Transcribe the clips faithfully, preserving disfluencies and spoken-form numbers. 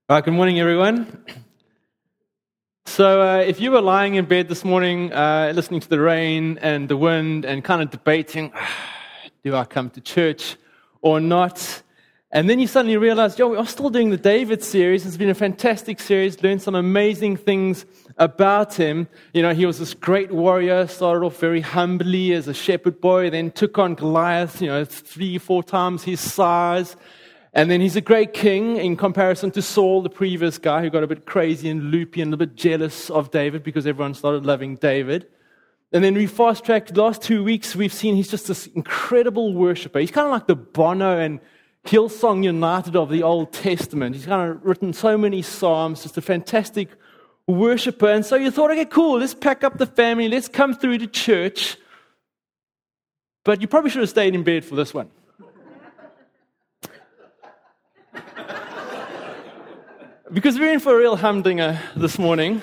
All right, good morning, everyone. So uh, if you were lying in bed this morning, uh, listening to the rain and the wind and kind of debating, do I come to church or not? And then you suddenly realize, yo, we are still doing the David series. It's been a fantastic series, learned some amazing things about him. You know, he was this great warrior, started off very humbly as a shepherd boy, then took on Goliath, you know, three, four times his size. And then he's a great king in comparison to Saul, the previous guy who got a bit crazy and loopy and a bit jealous of David because everyone started loving David. And then we fast-tracked the last two weeks, we've seen he's just this incredible worshiper. He's kind of like the Bono and Hillsong United of the Old Testament. He's kind of written so many psalms, just a fantastic worshiper. And so you thought, okay, cool, let's pack up the family, let's come through to church. But you probably should have stayed in bed for this one. Because we're in for a real humdinger this morning.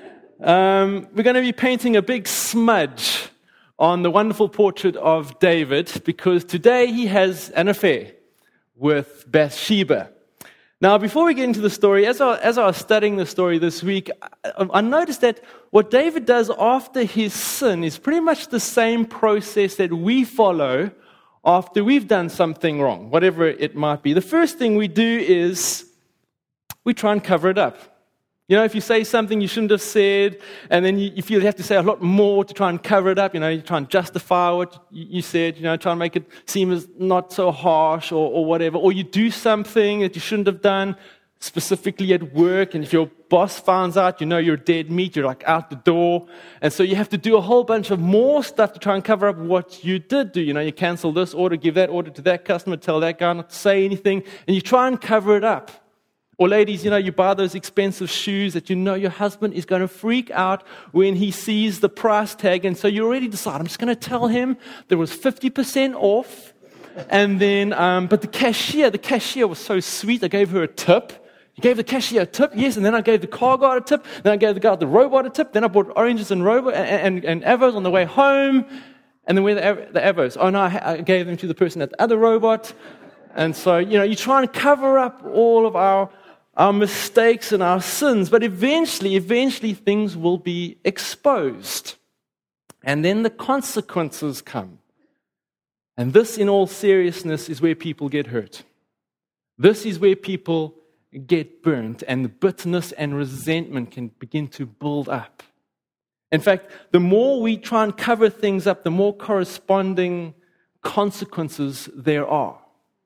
Um, we're going to be painting a big smudge on the wonderful portrait of David, because today he has an affair with Bathsheba. Now, before we get into the story, as I, as I was studying the story this week, I, I noticed that what David does after his sin is pretty much the same process that we follow after we've done something wrong, whatever it might be. The first thing we do is we try and cover it up. You know, if you say something you shouldn't have said, and then you, you feel you have to say a lot more to try and cover it up, you know, you try and justify what you said, you know, try and make it seem as not so harsh or, or whatever. Or you do something that you shouldn't have done, specifically at work, and if your boss finds out, you know you're dead meat, you're like out the door. And so you have to do a whole bunch of more stuff to try and cover up what you did do. You know, you cancel this order, give that order to that customer, tell that guy not to say anything, and you try and cover it up. Or ladies, you know, you buy those expensive shoes that you know your husband is going to freak out when he sees the price tag. And so you already decide, I'm just going to tell him there was fifty percent off. And then, um, but the cashier, the cashier was so sweet. I gave her a tip. You gave the cashier a tip, yes. And then I gave the car guy a tip. Then I gave the guy at the robot a tip. Then I bought oranges and robot and, and, and avos on the way home. And then where the, the avos? Oh no, I, I gave them to the person at the other robot. And so, you know, you try and cover up all of our our mistakes and our sins, but eventually, eventually things will be exposed. And then the consequences come. And this, in all seriousness, is where people get hurt. This is where people get burnt, and the bitterness and resentment can begin to build up. In fact, the more we try and cover things up, the more corresponding consequences there are.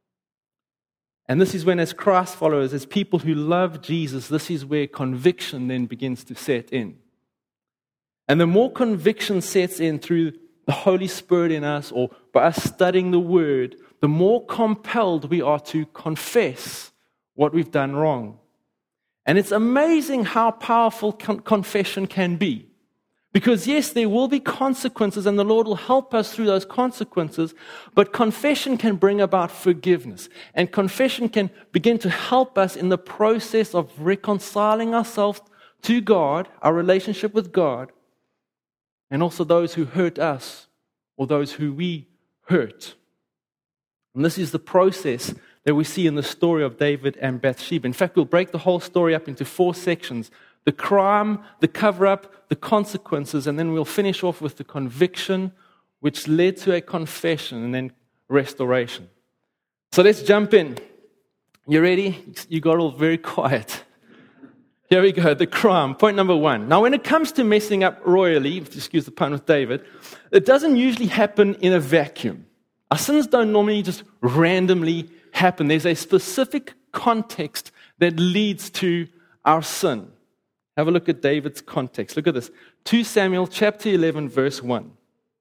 And this is when, as Christ followers, as people who love Jesus, this is where conviction then begins to set in. And the more conviction sets in through the Holy Spirit in us, or by us studying the Word, the more compelled we are to confess what we've done wrong. And it's amazing how powerful con- confession can be. Because yes, there will be consequences, and the Lord will help us through those consequences, but confession can bring about forgiveness. And confession can begin to help us in the process of reconciling ourselves to God, our relationship with God, and also those who hurt us or those who we hurt. And this is the process that we see in the story of David and Bathsheba. In fact, we'll break the whole story up into four sections. The crime, the cover-up, the consequences, and then we'll finish off with the conviction, which led to a confession and then restoration. So let's jump in. You ready? You got all very quiet. Here we go, the crime. Point number one. Now, when it comes to messing up royally, excuse the pun with David, it doesn't usually happen in a vacuum. Our sins don't normally just randomly happen. There's a specific context that leads to our sin. Have a look at David's context. Look at this. Second Samuel chapter eleven, verse one.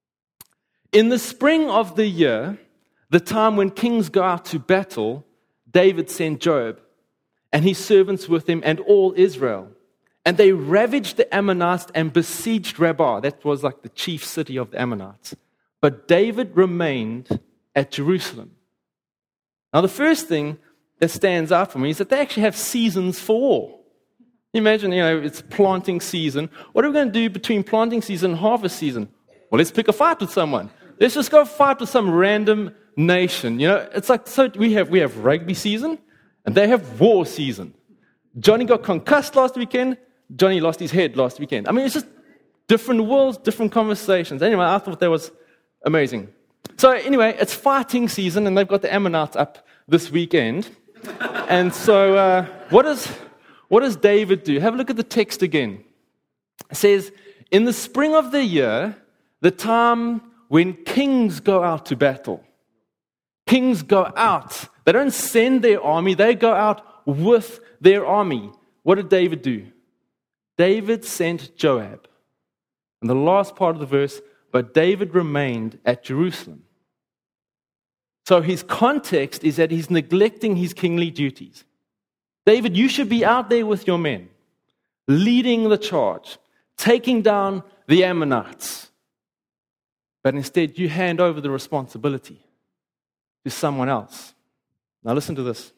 In the spring of the year, the time when kings go out to battle, David sent Joab and his servants with him and all Israel. And they ravaged the Ammonites and besieged Rabbah. That was like the chief city of the Ammonites. But David remained at Jerusalem. Now, the first thing that stands out for me is that they actually have seasons for war. Imagine, you know, it's planting season. What are we going to do between planting season and harvest season? Well, let's pick a fight with someone. Let's just go fight with some random nation. You know, it's like, so we have we have rugby season, and they have war season. Johnny got concussed last weekend. Johnny lost his head last weekend. I mean, it's just different worlds, different conversations. Anyway, I thought that was amazing. So anyway, it's fighting season, and they've got the Ammonites up this weekend. And so uh, what, does, what does David do? Have a look at the text again. It says, in the spring of the year, the time when kings go out to battle. Kings go out. They don't send their army. They go out with their army. What did David do? David sent Joab. And the last part of the verse, but David remained at Jerusalem. So his context is that he's neglecting his kingly duties. David, you should be out there with your men, leading the charge, taking down the Ammonites. But instead, you hand over the responsibility to someone else. Now listen to this.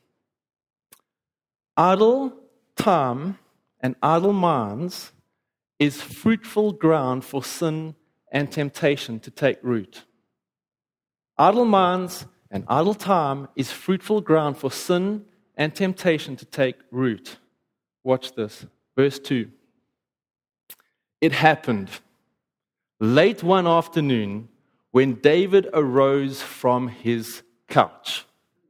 Idle time and idle minds is fruitful ground for sin and temptation to take root. Idle minds and idle time is fruitful ground for sin and temptation to take root. Watch this. Verse two. It happened late one afternoon when David arose from his couch.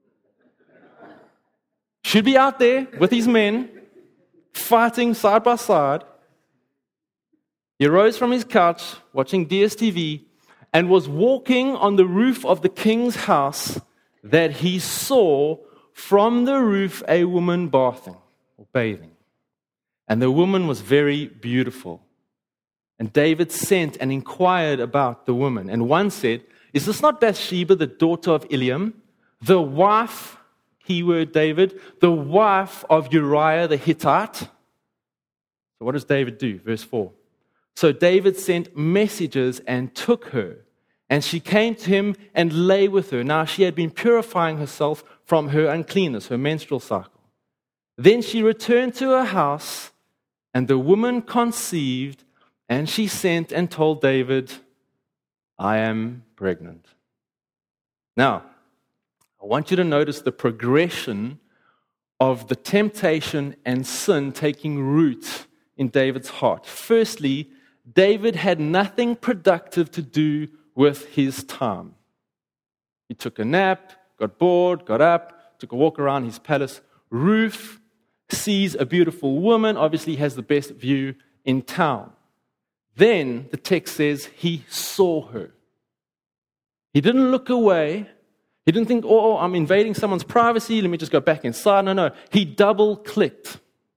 Should be out there with his men, fighting side by side. He arose from his couch, watching D S T V, and was walking on the roof of the king's house that he saw from the roof a woman bathing or bathing. And the woman was very beautiful. And David sent and inquired about the woman. And one said, is this not Bathsheba, the daughter of Eliam, the wife, keyword David, the wife of Uriah the Hittite? So what does David do? Verse four. So David sent messengers and took her. And she came to him and lay with her. Now she had been purifying herself from her uncleanness, her menstrual cycle. Then she returned to her house, and the woman conceived, and she sent and told David, I am pregnant. Now, I want you to notice the progression of the temptation and sin taking root in David's heart. Firstly, David had nothing productive to do with his time. He took a nap, got bored, got up, took a walk around his palace roof, sees a beautiful woman, obviously has the best view in town. Then the text says he saw her. He didn't look away. He didn't think, oh, I'm invading someone's privacy, let me just go back inside. No, no. He double-clicked.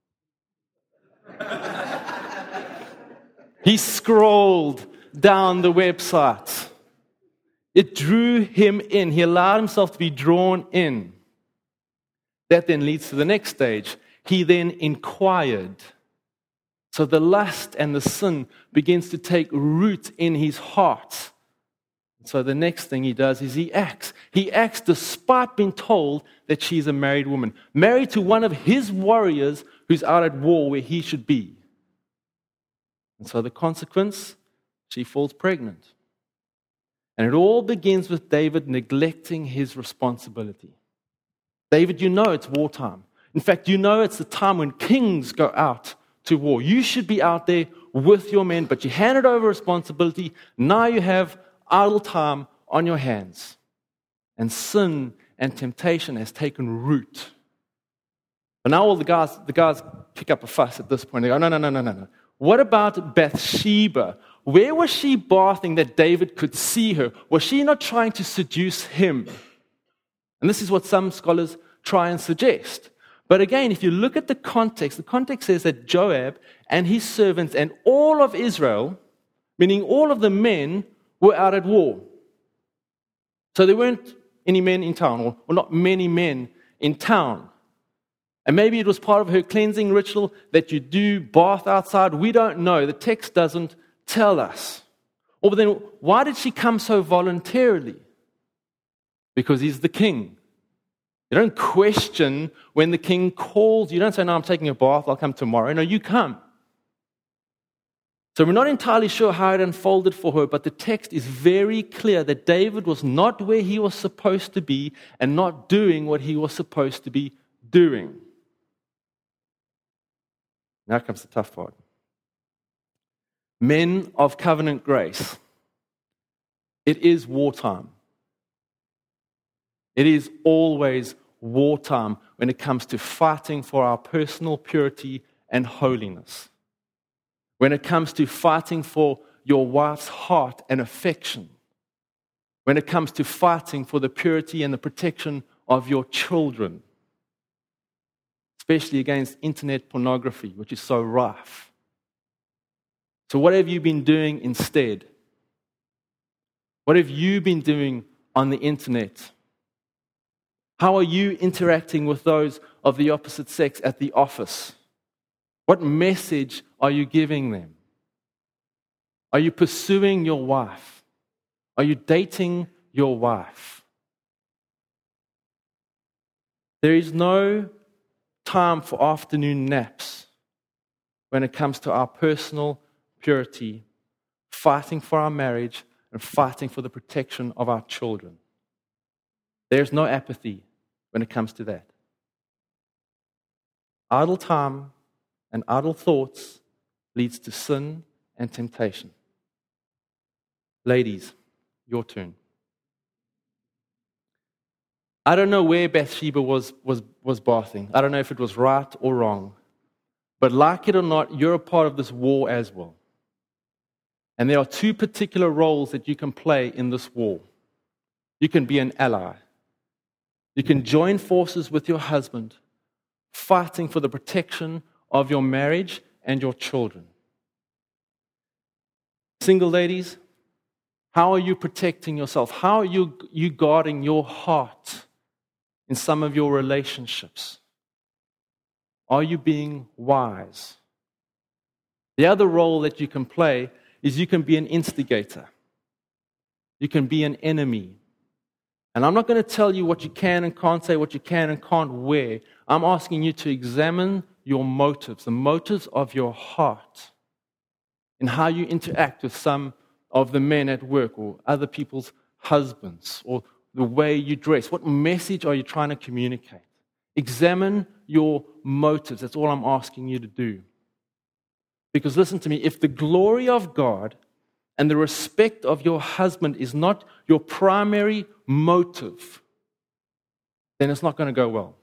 He scrolled down the website. It drew him in. He allowed himself to be drawn in. That then leads to the next stage. He then inquired. So the lust and the sin begins to take root in his heart. So the next thing he does is he acts. He acts despite being told that she's a married woman, married to one of his warriors who's out at war where he should be. And so the consequence, she falls pregnant. And it all begins with David neglecting his responsibility. David, you know it's wartime. In fact, you know it's the time when kings go out to war. You should be out there with your men, but you handed over responsibility. Now you have idle time on your hands. And sin and temptation has taken root. But now all the guys, the guys kick up a fuss at this point. They go, no, no, no, no, no, no. What about Bathsheba? Where was she bathing that David could see her? Was she not trying to seduce him? And this is what some scholars try and suggest. But again, if you look at the context, the context says that Joab and his servants and all of Israel, meaning all of the men, were out at war. So there weren't any men in town, or, or not many men in town. And maybe it was part of her cleansing ritual that you do bath outside. We don't know. The text doesn't tell us. Or then, why did she come so voluntarily? Because he's the king. You don't question when the king calls. You don't say, no, I'm taking a bath, I'll come tomorrow. No, you come. So we're not entirely sure how it unfolded for her, but the text is very clear that David was not where he was supposed to be and not doing what he was supposed to be doing. Now comes the tough part. Men of covenant grace, it is wartime. It is always wartime when it comes to fighting for our personal purity and holiness. When it comes to fighting for your wife's heart and affection. When it comes to fighting for the purity and the protection of your children. Especially against internet pornography, which is so rife. So what have you been doing instead? What have you been doing on the internet? How are you interacting with those of the opposite sex at the office? What message are you giving them? Are you pursuing your wife? Are you dating your wife? There is no time for afternoon naps when it comes to our personal purity, fighting for our marriage, and fighting for the protection of our children. There's no apathy when it comes to that. Idle time and idle thoughts leads to sin and temptation. Ladies, your turn. I don't know where Bathsheba was, was, was bathing. I don't know if it was right or wrong. But like it or not, you're a part of this war as well. And there are two particular roles that you can play in this war. You can be an ally. You can join forces with your husband, fighting for the protection of your marriage and your children. Single ladies, how are you protecting yourself? How are you, you guarding your heart in some of your relationships? Are you being wise? The other role that you can play is you can be an instigator. You can be an enemy. And I'm not going to tell you what you can and can't say, what you can and can't wear. I'm asking you to examine your motives, the motives of your heart, and how you interact with some of the men at work or other people's husbands, or the way you dress. What message are you trying to communicate? Examine your motives. That's all I'm asking you to do. Because listen to me, if the glory of God and the respect of your husband is not your primary motive, then it's not going to go well.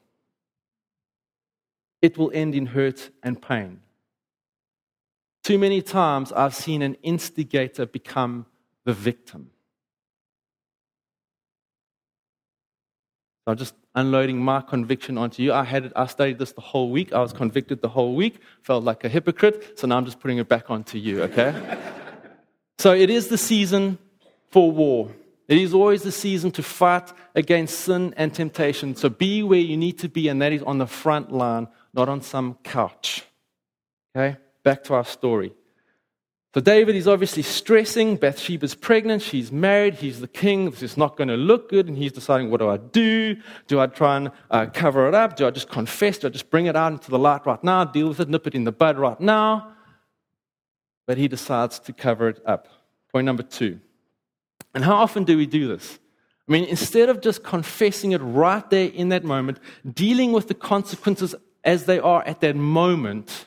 It will end in hurt and pain. Too many times I've seen an instigator become the victim. So I'm just unloading my conviction onto you. I had it, I studied this the whole week. I was convicted the whole week. Felt like a hypocrite. So now I'm just putting it back onto you, okay? So it is the season for war. It is always the season to fight against sin and temptation. So be where you need to be, and that is on the front line, not on some couch. Okay? Back to our story. So David is obviously stressing. Bathsheba's pregnant. She's married. He's the king. This is not going to look good. And he's deciding, what do I do? Do I try and uh, cover it up? Do I just confess? Do I just bring it out into the light right now? Deal with it, nip it in the bud right now? But he decides to cover it up. Point number two. And how often do we do this? I mean, instead of just confessing it right there in that moment, dealing with the consequences as they are at that moment,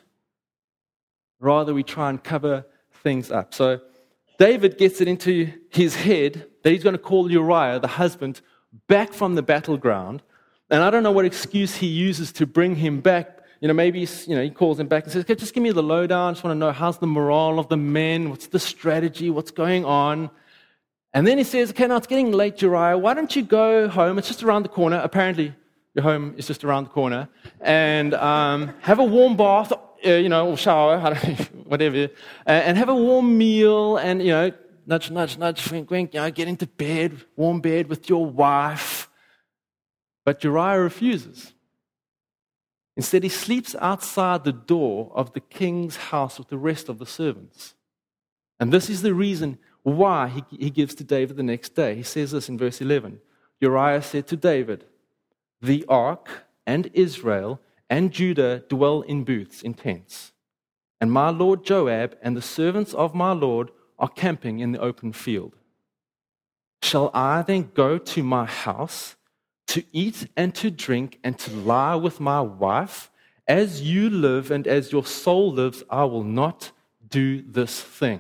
rather we try and cover things up. So David gets it into his head that he's going to call Uriah, the husband, back from the battleground. And I don't know what excuse he uses to bring him back. You know, maybe you know, he calls him back and says, okay, just give me the lowdown. I just want to know, how's the morale of the men? What's the strategy? What's going on? And then he says, okay, now it's getting late, Uriah. Why don't you go home? It's just around the corner. Apparently, your home is just around the corner. And um, have a warm bath. Uh, you know, or shower, I don't know, whatever, uh, and have a warm meal, and, you know, nudge, nudge, nudge, wink, wink, you know, get into bed, warm bed with your wife. But Uriah refuses. Instead, he sleeps outside the door of the king's house with the rest of the servants. And this is the reason why he, he gives to David the next day. He says this in verse eleven. Uriah said to David, the ark and Israel and Judah dwell in booths, in tents. And my lord Joab and the servants of my lord are camping in the open field. Shall I then go to my house to eat and to drink and to lie with my wife As you live and as your soul lives, I will not do this thing.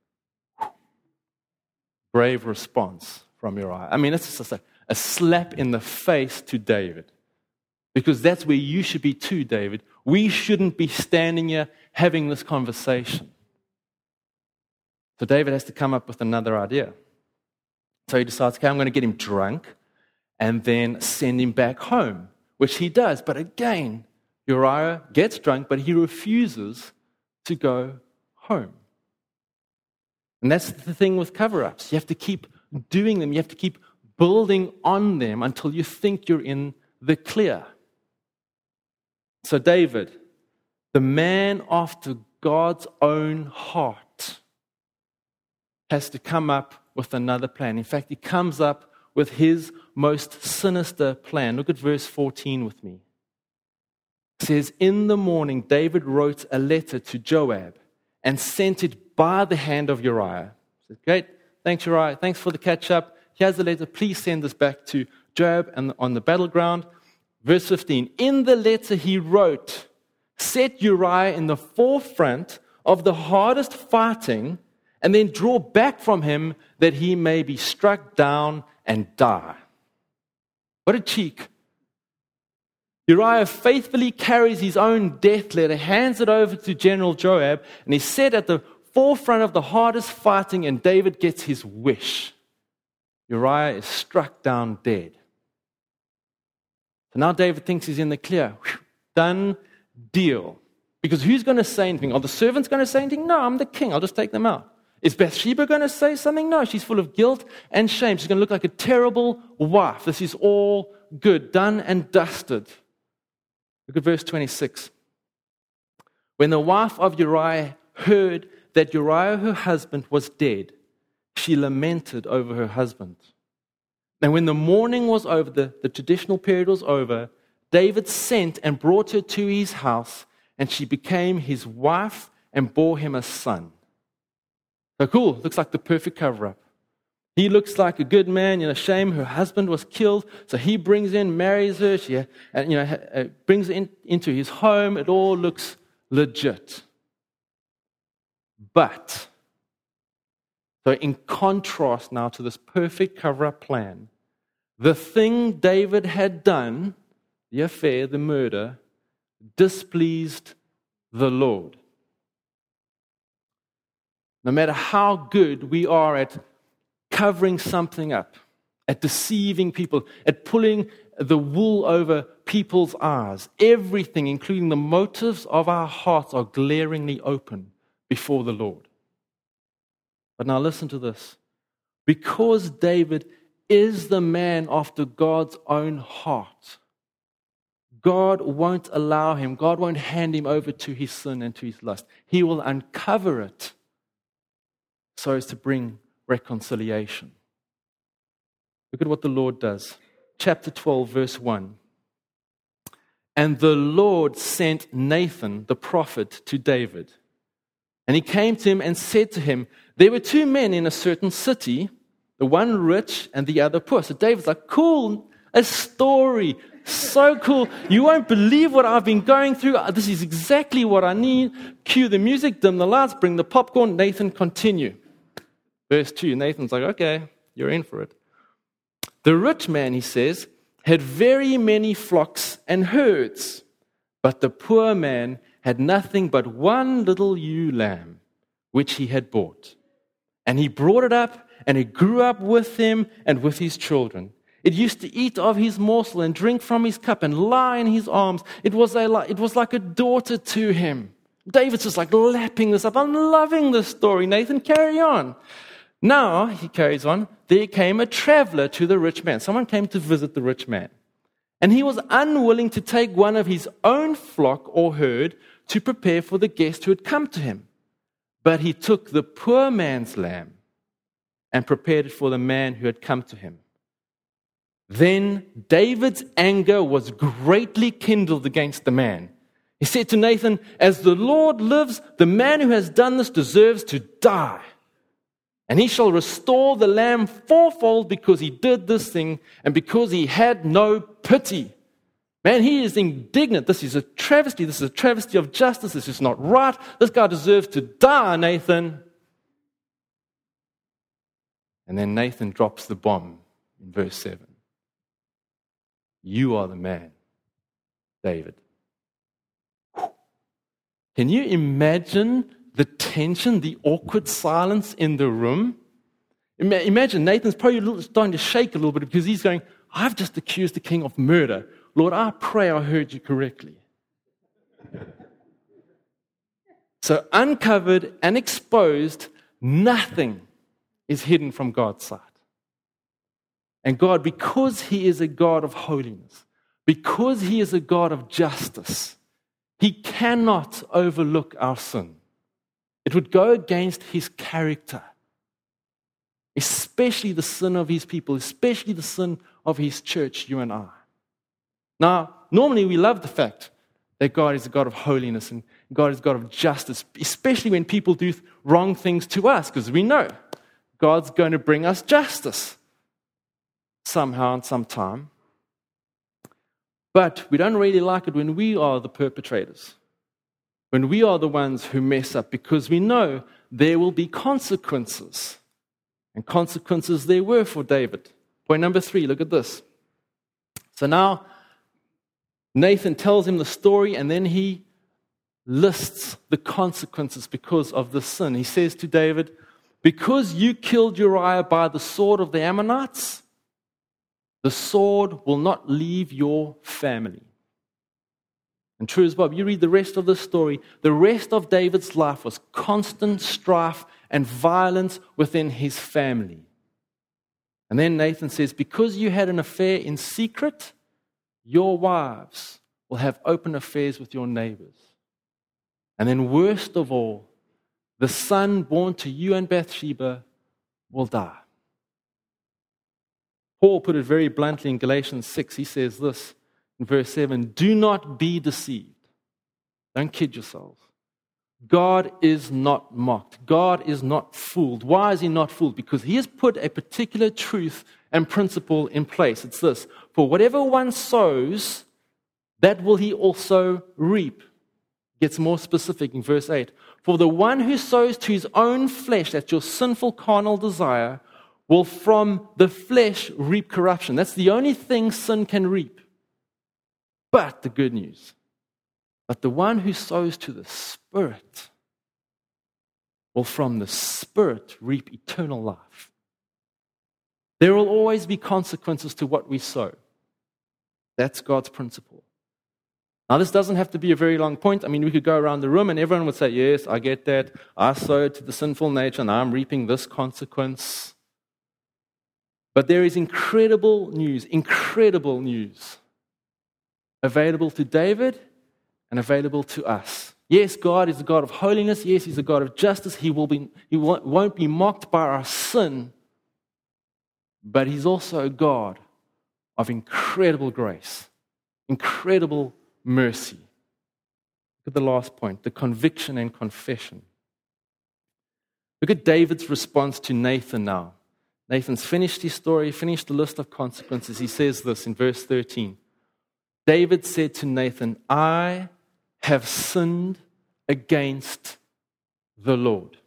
Brave response from Uriah. I mean, it's just a, a slap in the face to David. Because that's where you should be too, David. We shouldn't be standing here having this conversation. So David has to come up with another idea. So he decides, okay, I'm going to get him drunk and then send him back home, which he does. But again, Uriah gets drunk, but he refuses to go home. And that's the thing with cover-ups. You have to keep doing them. You have to keep building on them until you think you're in the clear. So David, the man after God's own heart, has to come up with another plan. In fact, he comes up with his most sinister plan. Look at verse fourteen with me. It says, in the morning, David wrote a letter to Joab and sent it by the hand of Uriah. He said, great, thanks Uriah, thanks for the catch-up. Here's the letter, please send this back to Joab and on the battleground. Verse fifteen, in the letter he wrote, set Uriah in the forefront of the hardest fighting and then draw back from him that he may be struck down and die. What a cheek. Uriah faithfully carries his own death letter, hands it over to General Joab, and he's set at the forefront of the hardest fighting, and David gets his wish. Uriah is struck down dead. So now David thinks he's in the clear. Whew, done deal. Because who's going to say anything? Are the servants going to say anything? No, I'm the king. I'll just take them out. Is Bathsheba going to say something? No, she's full of guilt and shame. She's going to look like a terrible wife. This is all good, done and dusted. Look at verse twenty-six. When the wife of Uriah heard that Uriah, her husband, was dead, she lamented over her husband. And when the mourning was over, the, the traditional period was over, David sent and brought her to his house, and she became his wife and bore him a son. So cool, looks like the perfect cover-up. He looks like a good man, you know, shame her husband was killed, so he brings in, marries her, she, and, you know, brings her in, into his home. It all looks legit. But, so in contrast now to this perfect cover-up plan, the thing David had done, the affair, the murder, displeased the Lord. No matter how good we are at covering something up, at deceiving people, at pulling the wool over people's eyes, everything, including the motives of our hearts, are glaringly open before the Lord. But now listen to this. Because David is the man after God's own heart, God won't allow him, God won't hand him over to his sin and to his lust. He will uncover it so as to bring reconciliation. Look at what the Lord does. Chapter twelve, verse one. And the Lord sent Nathan, the prophet, to David. And he came to him and said to him, there were two men in a certain city, the one rich and the other poor. So David's like, cool, a story. So cool. You won't believe what I've been going through. This is exactly what I need. Cue the music, dim the lights, bring the popcorn. Nathan, continue. Verse two, Nathan's like, okay, you're in for it. The rich man, he says, had very many flocks and herds, but the poor man had nothing but one little ewe lamb, which he had bought. And he brought it up, and it grew up with him and with his children. It used to eat of his morsel and drink from his cup and lie in his arms. It was, a, it was like a daughter to him. David's just like lapping this up. I'm loving this story. Nathan, carry on. Now, he carries on, there came a traveler to the rich man. Someone came to visit the rich man. And he was unwilling to take one of his own flock or herd to prepare for the guest who had come to him. But he took the poor man's lamb and prepared it for the man who had come to him. Then David's anger was greatly kindled against the man. He said to Nathan, as the Lord lives, the man who has done this deserves to die. And he shall restore the lamb fourfold because he did this thing and because he had no pity. Man, he is indignant. This is a travesty. This is a travesty of justice. This is not right. This guy deserves to die, Nathan. And then Nathan drops the bomb in verse seven. You are the man, David. Can you imagine the tension, the awkward silence in the room? Imagine Nathan's probably starting to shake a little bit because he's going, I've just accused the king of murder. Lord, I pray I heard you correctly. So uncovered and exposed, nothing is hidden from God's sight. And God, because He is a God of holiness, because He is a God of justice, He cannot overlook our sin. It would go against His character, especially the sin of His people, especially the sin of His church, you and I. Now, normally we love the fact that God is a God of holiness and God is a God of justice, especially when people do wrong things to us, because we know God's going to bring us justice somehow and sometime. But we don't really like it when we are the perpetrators, when we are the ones who mess up, because we know there will be consequences. And consequences there were for David. Point number three, look at this. So now Nathan tells him the story, and then he lists the consequences because of the sin. He says to David, because you killed Uriah by the sword of the Ammonites, the sword will not leave your family. And true as Bob, you read the rest of the story, the rest of David's life was constant strife and violence within his family. And then Nathan says, because you had an affair in secret, your wives will have open affairs with your neighbors. And then worst of all, the son born to you and Bathsheba will die. Paul put it very bluntly in Galatians six. He says this in verse seven, do not be deceived. Don't kid yourselves. God is not mocked. God is not fooled. Why is He not fooled? Because He has put a particular truth and principle in place. It's this, for whatever one sows, that will he also reap. Gets more specific in verse eight. For the one who sows to his own flesh, that's your sinful carnal desire, will from the flesh reap corruption. That's the only thing sin can reap. But the good news, but the one who sows to the Spirit will from the Spirit reap eternal life. There will always be consequences to what we sow. That's God's principle. Now, this doesn't have to be a very long point. I mean, we could go around the room and everyone would say, yes, I get that. I sowed to the sinful nature and I'm reaping this consequence. But there is incredible news, incredible news available to David and available to us. Yes, God is a God of holiness. Yes, He's a God of justice. He will be, He won't be mocked by our sin. But He's also a God of incredible grace, incredible mercy. Look at the last point, the conviction and confession. Look at David's response to Nathan now. Nathan's finished his story, finished the list of consequences. He says this in verse thirteen. David said to Nathan, I have sinned against the Lord.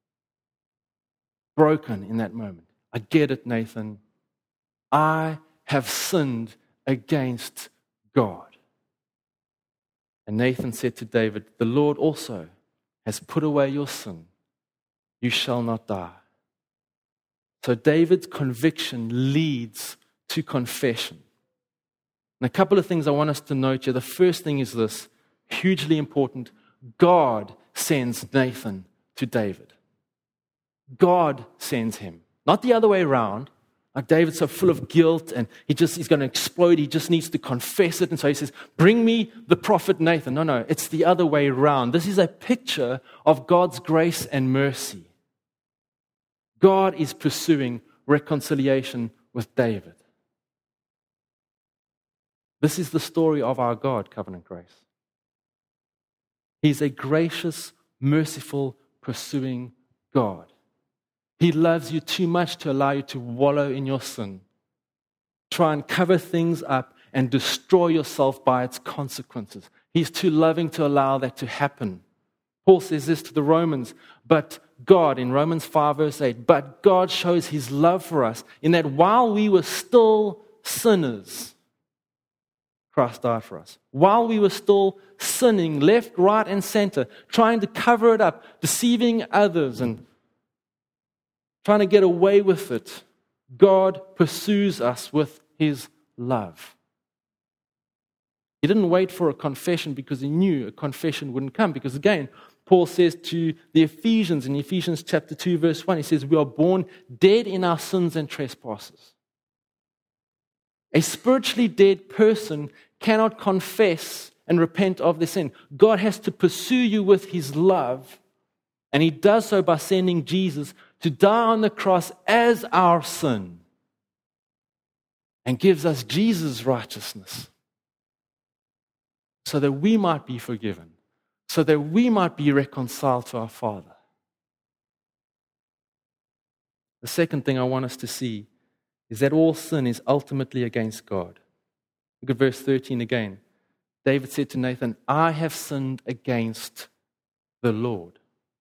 Broken in that moment. I get it, Nathan. I have sinned against God. And Nathan said to David, the Lord also has put away your sin. You shall not die. So David's conviction leads to confession. And a couple of things I want us to note here. The first thing is this, hugely important. God sends Nathan to David. God sends him. Not the other way around. Like David's so full of guilt and he just he's going to explode. He just needs to confess it. And so he says, bring me the prophet Nathan. No, no, it's the other way around. This is a picture of God's grace and mercy. God is pursuing reconciliation with David. This is the story of our God, Covenant Grace. He's a gracious, merciful, pursuing God. He loves you too much to allow you to wallow in your sin. Try and cover things up and destroy yourself by its consequences. He's too loving to allow that to happen. Paul says this to the Romans, but God, in Romans five verse eight, but God shows his love for us in that while we were still sinners, Christ died for us. While we were still sinning, left, right, and center, trying to cover it up, deceiving others, and trying to get away with it, God pursues us with his love. He didn't wait for a confession because he knew a confession wouldn't come. Because again, Paul says to the Ephesians in Ephesians chapter two, verse one, he says, we are born dead in our sins and trespasses. A spiritually dead person cannot confess and repent of their sin. God has to pursue you with his love, and he does so by sending Jesus to die on the cross as our sin and gives us Jesus' righteousness so that we might be forgiven, so that we might be reconciled to our Father. The second thing I want us to see is that all sin is ultimately against God. Look at verse thirteen again. David said to Nathan, I have sinned against the Lord.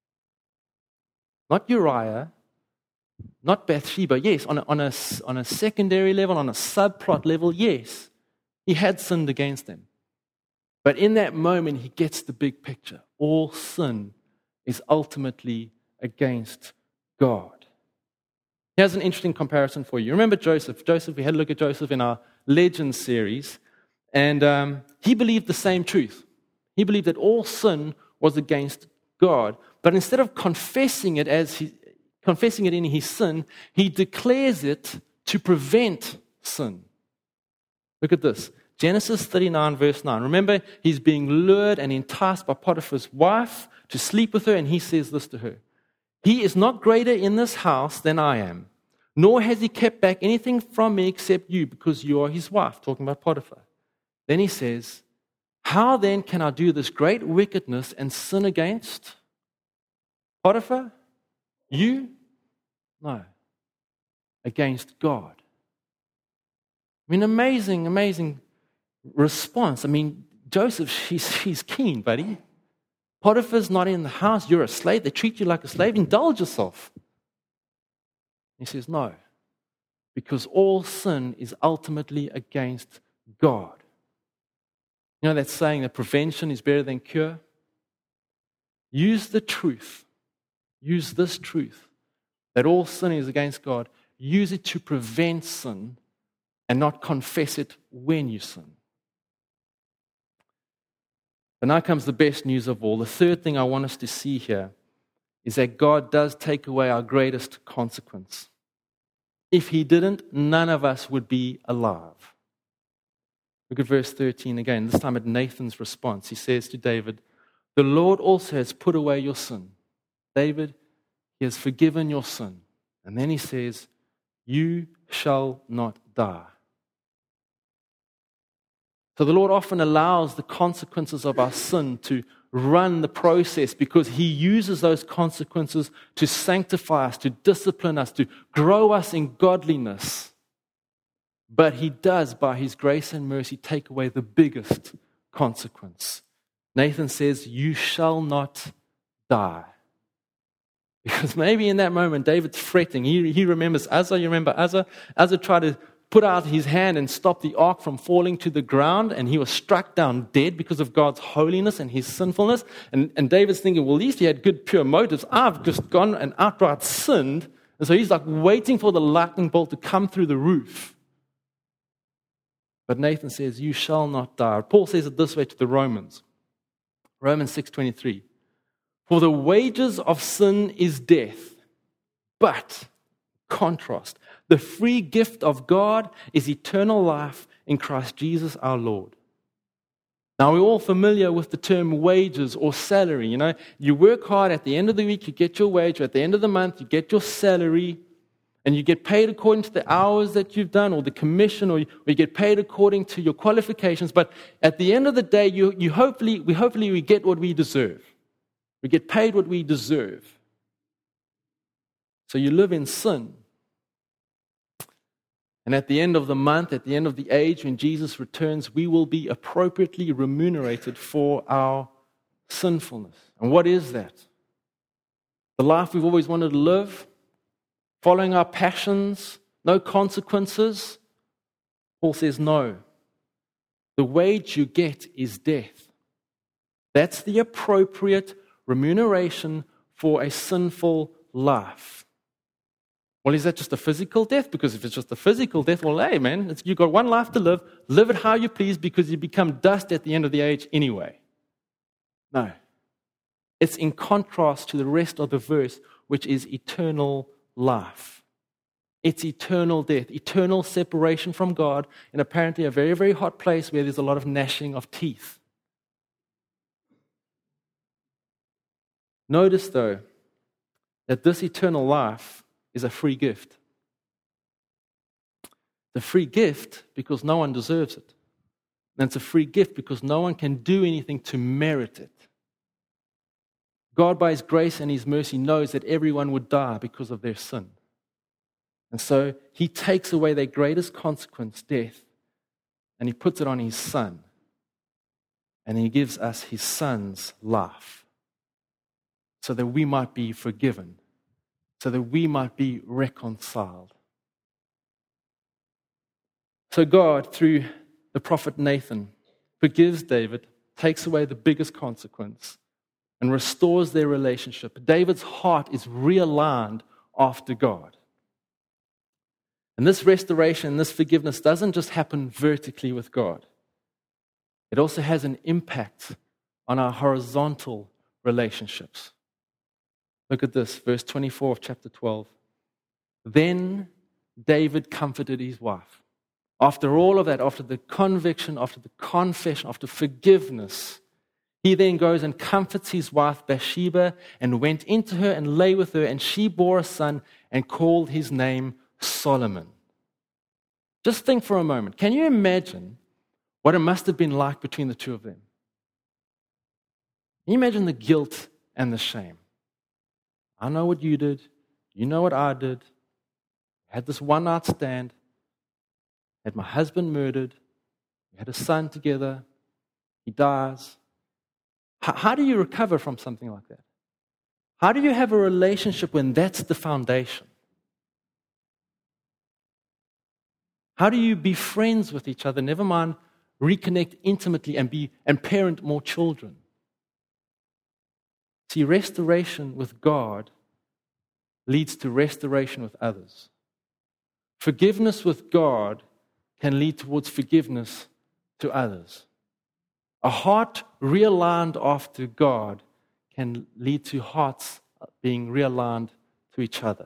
Not Uriah, not Bathsheba. Yes, on a, on, a, on a secondary level, on a subplot level, yes, he had sinned against them. But in that moment, he gets the big picture. All sin is ultimately against God. Here's an interesting comparison for you. Remember Joseph? Joseph, we had a look at Joseph in our Legends series, and um, he believed the same truth. He believed that all sin was against God, but instead of confessing it as he, confessing it in his sin, he declares it to prevent sin. Look at this. Genesis thirty-nine, verse nine. Remember, he's being lured and enticed by Potiphar's wife to sleep with her, and he says this to her. He is not greater in this house than I am, nor has he kept back anything from me except you, because you are his wife, talking about Potiphar. Then he says, how then can I do this great wickedness and sin against Potiphar? You? No. Against God. I mean, amazing, amazing response. I mean, Joseph, he's, he's keen, buddy. Potiphar's not in the house. You're a slave. They treat you like a slave. Indulge yourself. He says, no, because all sin is ultimately against God. You know that saying that prevention is better than cure? Use the truth. Use this truth that all sin is against God. Use it to prevent sin and not confess it when you sin. But now comes the best news of all. The third thing I want us to see here is that God does take away our greatest consequence. If he didn't, none of us would be alive. Look at verse thirteen again, this time at Nathan's response. He says to David, the Lord also has put away your sin. David, he has forgiven your sin. And then he says, you shall not die. So the Lord often allows the consequences of our sin to run the process because he uses those consequences to sanctify us, to discipline us, to grow us in godliness. But he does, by his grace and mercy, take away the biggest consequence. Nathan says, you shall not die. Because maybe in that moment, David's fretting. He, he remembers Uzzah. You remember Uzzah? Uzzah tried to put out his hand and stop the ark from falling to the ground, and he was struck down dead because of God's holiness and his sinfulness. And, and David's thinking, well, at least he had good, pure motives. I've just gone and outright sinned. And so he's like waiting for the lightning bolt to come through the roof. But Nathan says, you shall not die. Paul says it this way to the Romans. Romans six twenty-three. For the wages of sin is death, but, contrast, the free gift of God is eternal life in Christ Jesus our Lord. Now, we're all familiar with the term wages or salary. You know, you work hard, at the end of the week, you get your wage, or at the end of the month, you get your salary, and you get paid according to the hours that you've done, or the commission, or you, or you get paid according to your qualifications. But at the end of the day, you, you hopefully, we hopefully we get what we deserve. We get paid what we deserve. So you live in sin. And at the end of the month, at the end of the age, when Jesus returns, we will be appropriately remunerated for our sinfulness. And what is that? The life we've always wanted to live, following our passions, no consequences? Paul says no. The wage you get is death. That's the appropriate remuneration for a sinful life. Well, is that just a physical death? Because if it's just a physical death, well, hey, man, it's, you've got one life to live. Live it how you please because you become dust at the end of the age anyway. No. It's in contrast to the rest of the verse, which is eternal life. It's eternal death, eternal separation from God, and apparently a very, very hot place where there's a lot of gnashing of teeth. Notice, though, that this eternal life is a free gift. It's a free gift because no one deserves it. And it's a free gift because no one can do anything to merit it. God, by His grace and His mercy, knows that everyone would die because of their sin. And so He takes away their greatest consequence, death, and He puts it on His Son. And He gives us His Son's life so that we might be forgiven, so that we might be reconciled. So God, through the prophet Nathan, forgives David, takes away the biggest consequence, and restores their relationship. David's heart is realigned after God. And this restoration, this forgiveness doesn't just happen vertically with God. It also has an impact on our horizontal relationships. Look at this, verse twenty-four of chapter twelve. Then David comforted his wife. After all of that, after the conviction, after the confession, after forgiveness, he then goes and comforts his wife Bathsheba and went into her and lay with her, and she bore a son and called his name Solomon. Just think for a moment. Can you imagine what it must have been like between the two of them? Can you imagine the guilt and the shame? I know what you did. You know what I did. I had this one night stand. I had my husband murdered. We had a son together. He dies. How, how do you recover from something like that? How do you have a relationship when that's the foundation? How do you be friends with each other, never mind reconnect intimately and be and parent more children? See, restoration with God leads to restoration with others. Forgiveness with God can lead towards forgiveness to others. A heart realigned after God can lead to hearts being realigned to each other.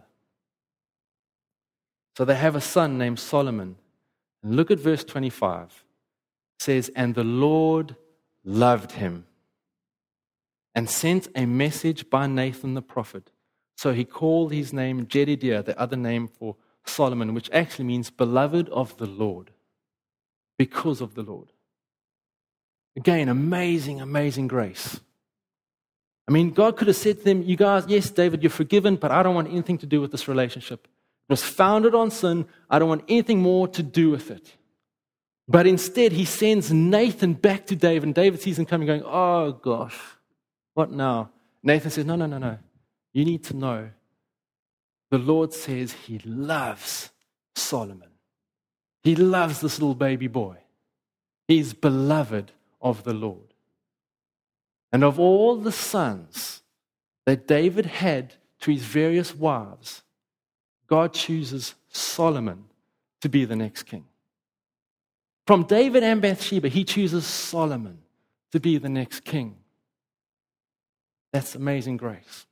So they have a son named Solomon. And look at verse twenty-five. It says, "And the Lord loved him and sent a message by Nathan the prophet. So he called his name Jedidiah," the other name for Solomon, which actually means beloved of the Lord, because of the Lord. Again, amazing, amazing grace. I mean, God could have said to them, you guys, yes, David, you're forgiven, but I don't want anything to do with this relationship. It was founded on sin. I don't want anything more to do with it. But instead, he sends Nathan back to David, and David sees him coming going, oh gosh, what now? Nathan says, no, no, no, no. You need to know the Lord says He loves Solomon. He loves this little baby boy. He's beloved of the Lord. And of all the sons that David had to his various wives, God chooses Solomon to be the next king. From David and Bathsheba, He chooses Solomon to be the next king. That's amazing grace.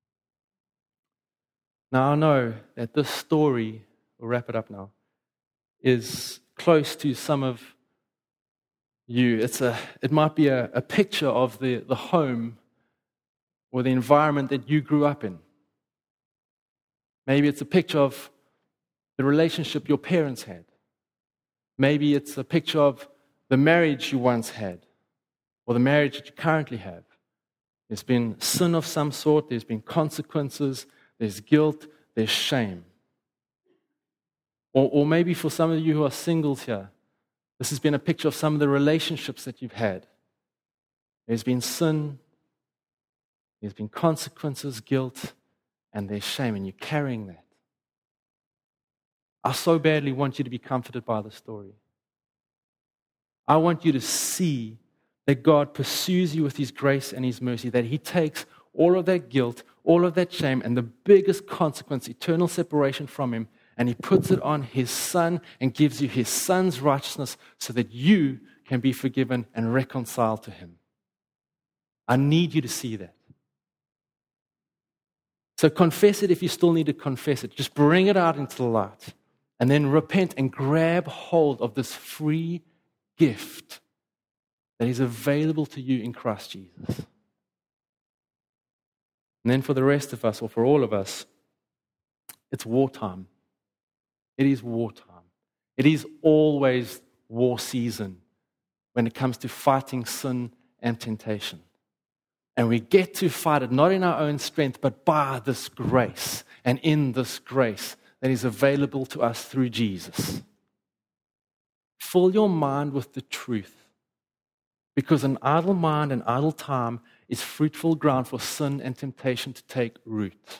Now I know that this story, we'll wrap it up now, is close to some of you. It's a, it might be a, a picture of the, the home or the environment that you grew up in. Maybe it's a picture of the relationship your parents had. Maybe it's a picture of the marriage you once had or the marriage that you currently have. There's been sin of some sort. There's been consequences. There's guilt. There's shame. Or, or maybe for some of you who are singles here, this has been a picture of some of the relationships that you've had. There's been sin, there's been consequences, guilt, and there's shame, and you're carrying that. I so badly want you to be comforted by the story. I want you to see that God pursues you with His grace and His mercy, that He takes all of that guilt, all of that shame, and the biggest consequence, eternal separation from Him, and He puts it on His Son and gives you His Son's righteousness so that you can be forgiven and reconciled to Him. I need you to see that. So confess it if you still need to confess it. Just bring it out into the light. And then repent and grab hold of this free gift that is available to you in Christ Jesus. And then for the rest of us, or for all of us, it's wartime. It is wartime. It is always war season when it comes to fighting sin and temptation. And we get to fight it not in our own strength, but by this grace and in this grace that is available to us through Jesus. Fill your mind with the truth, because an idle mind and idle time is fruitful ground for sin and temptation to take root.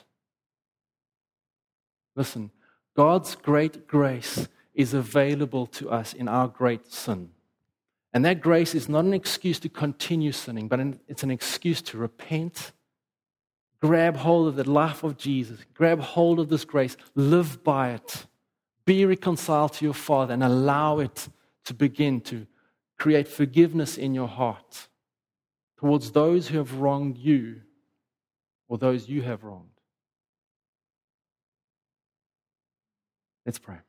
Listen, God's great grace is available to us in our great sin. And that grace is not an excuse to continue sinning, but it's an excuse to repent, grab hold of the life of Jesus, grab hold of this grace, live by it, be reconciled to your Father, and allow it to begin to create forgiveness in your heart towards those who have wronged you or those you have wronged. Let's pray.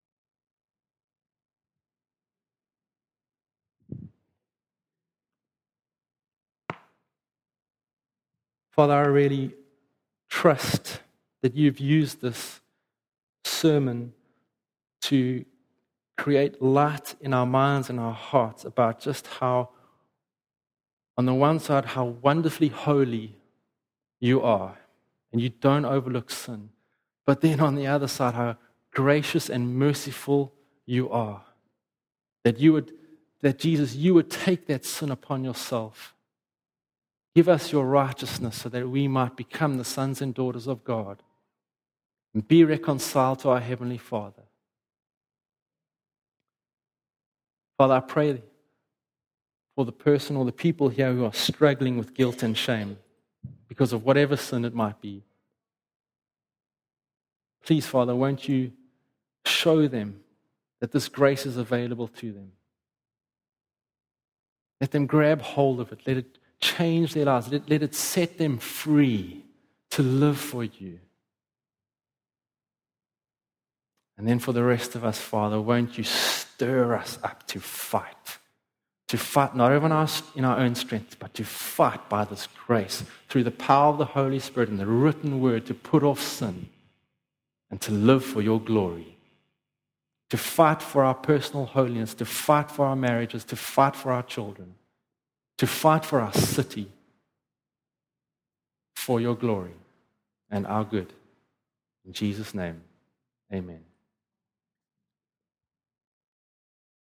Father, I really trust that you've used this sermon to create light in our minds and our hearts about just how, on the one side, how wonderfully holy you are, and you don't overlook sin. But then on the other side, how gracious and merciful you are. That you would, that Jesus, you would take that sin upon yourself. Give us your righteousness so that we might become the sons and daughters of God and be reconciled to our Heavenly Father. Father, I pray for the person or the people here who are struggling with guilt and shame because of whatever sin it might be. Please, Father, won't you show them that this grace is available to them? Let them grab hold of it. Let it change their lives. Let, let it set them free to live for you. And then for the rest of us, Father, won't you stir us up to fight? To fight not even our, in our own strength, but to fight by this grace through the power of the Holy Spirit and the written word to put off sin and to live for your glory. To fight for our personal holiness, to fight for our marriages, to fight for our children, to fight for our city, for your glory and our good. In Jesus' name, amen.